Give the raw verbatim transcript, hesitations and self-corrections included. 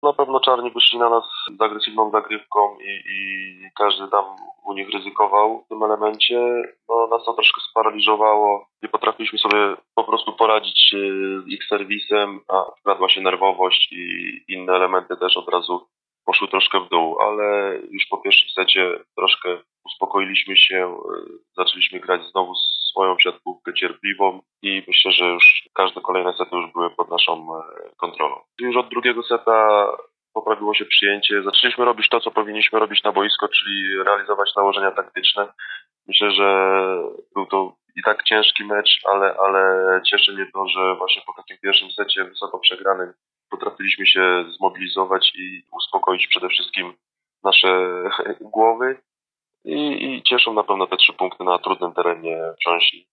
na pewno czarni wyszli na nas z agresywną zagrywką i, i każdy tam u nich ryzykował w tym elemencie. No, nas to troszkę sparaliżowało. Nie potrafiliśmy sobie po prostu poradzić z ich serwisem, a wkradła się nerwowość i inne elementy też od razu poszły troszkę w dół, ale już po pierwszym secie troszkę uspokoiliśmy się, zaczęliśmy grać znowu swoją siatkówkę cierpliwą i myślę, że już każde kolejne sety już były pod naszą kontrolą. Już od drugiego seta poprawiło się przyjęcie, zaczęliśmy robić to, co powinniśmy robić na boisko, czyli realizować nałożenia taktyczne. Myślę, że był to i tak ciężki mecz, ale, ale cieszy mnie to, że właśnie po takim pierwszym secie wysoko przegranym potrafiliśmy się zmobilizować i uspokoić przede wszystkim nasze głowy i, i cieszą na pewno te trzy punkty na trudnym terenie Wrząśni.